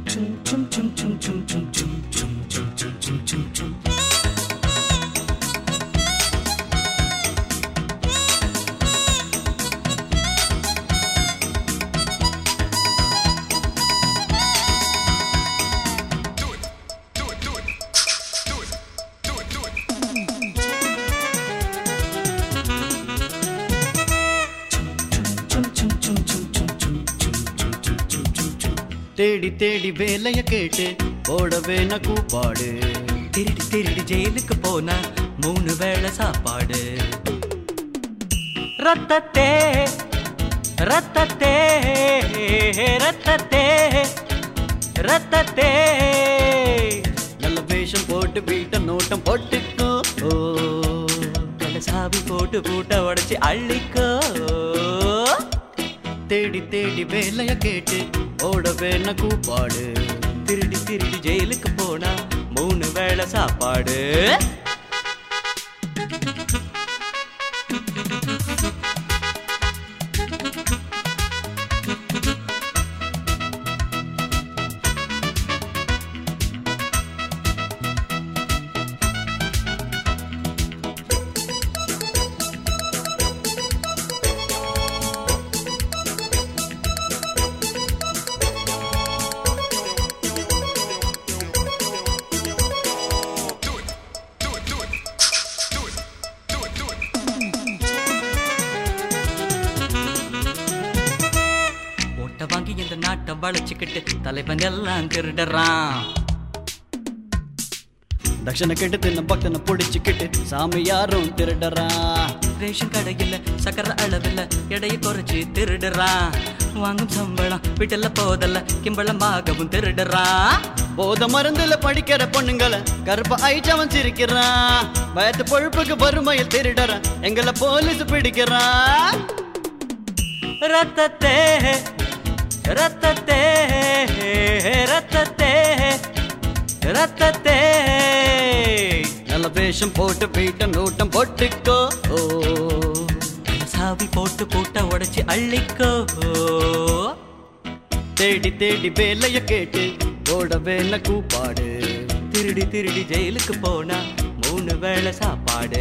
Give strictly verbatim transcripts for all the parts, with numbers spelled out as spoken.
தேடி தேடி வேலைய கேட்டு ஓடவே ந கூப்பாடு திருடி திருடி ஜெயிலுக்கு போனா மூணு வேளை சாப்பாடு ரத்தத்தே ரத்தத்தே ரத்தத்தே ரத்தத்தே நல்ல வேஷம் போட்டு வீட்ட நோட்டம் போட்டுக்கோ சாவி போட்டு பூட்ட உடைச்சு அள்ளிக்கோ தேடி தேடி வேலைய கேட்டு ஓடவே ந கூப்பாடு திருடி திருடி ஜெயிலுக்கு போனா மூணு வேளை சாப்பாடு வாங்கி இந்த நாட்டை வளைச்சுக்கிட்டு தலைவன் எல்லாம் திருடுறான் தட்சணை கெட்டு தின்ன பக்தனை பிடிச்சுக்கிட்டு சாமி யாரும் திருடுறான் ரேஷன் கடையில் சக்கர அளவில் எடையை குறைச்சி திருடுறான் வாங்கும் சம்பளம் வீட்டில் போதல்ல கிம்பளமாகவும் திருடுறான் போத மருந்துல படிக்கிற பொண்ணுங்களை கருப்ப ஐச்சவன் சிரிக்கிறான் வயத்து பொழுப்புக்கு வறுமையில் திருடுறான் எங்களை போலீஸ் பிடிக்கிறான் ரத்தத்தே ரத்தத்தே ரத்தத்தே ரத்தத்தே நல்ல வேஷம் போட்டு வீட்ட நோட்டம் போட்டுக்கோ சாவி போட்டு பூட்ட உடைச்சு அள்ளிக்கோ தேடி தேடி வேலைய கேட்டு ஓடவே ந கூப்பாடு திருடி திருடி ஜெயிலுக்கு போனா மூணு வேளை சாப்பாடு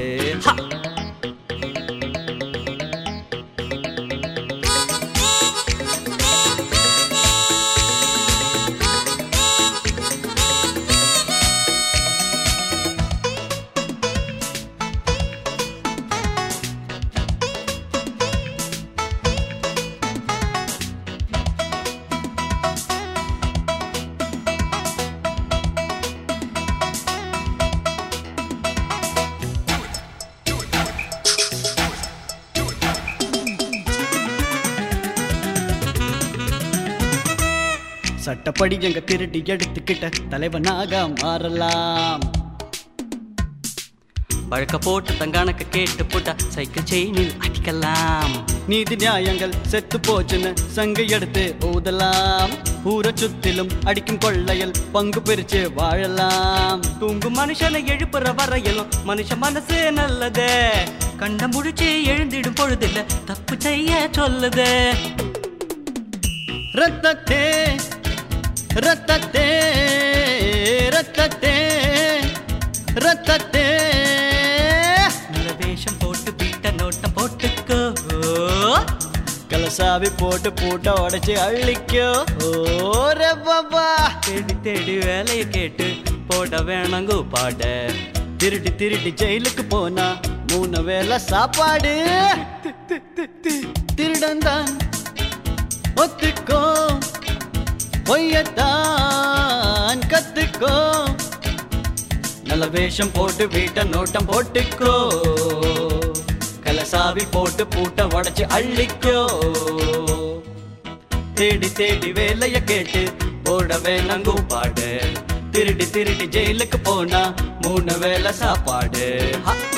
சட்டப்படி எங்க திருடி எடுத்துக்கிட்ட தலைவனாக மாறலாம் வழக்க போட்டு தங்கானக்க கேட்டு போட்டா சைக்கிள் செயினில் அடிக்கலாம் நீதி நியாயங்கள் செத்து போச்சுன்னு சங்கை எடுத்து ஊதலாம் ஊரை சுத்திலும் அடிக்கும் கொள்ளையில் பங்கு பிரிச்சு வாழலாம் தூங்கும் மனுஷனை எழுப்புற வரையிலும் மனுஷ மனசு நல்லது கண்ட முடிச்சு எழுந்திடும் பொழுதில்ல தப்பு செய்ய சொல்லுது ரத்தத்தே ரத்தத்தே ரத்தத்தே ரத்தத்தே நல்ல வேஷம் போட்டு வீட்ட நோட்டம் போட்டுக்கோ கலசாவி போட்டு பூட்ட உடைச்சு அள்ளிக்கோ ஓரே பாபா தேடி தேடி வேலையை கேட்டு போட வேணாங்கோ பாட திருடி திருடி ஜெயிலுக்கு போனா மூணு வேளை சாப்பாடு திருடந்தான் ஒத்துக்கோ பொய்யத்தான் கத்துக்கோ நல்ல வேஷம் போட்டு வீட்ட நோட்டம் போட்டுக்கோ கலசாவி போட்டு பூட்ட உடைச்சு அள்ளிக்கோ தேடி தேடி வேலைய கேட்டு போடவே நங்கு பாடு திருடி திருடி ஜெயிலுக்கு போனா மூணு வேளை சாப்பாடு.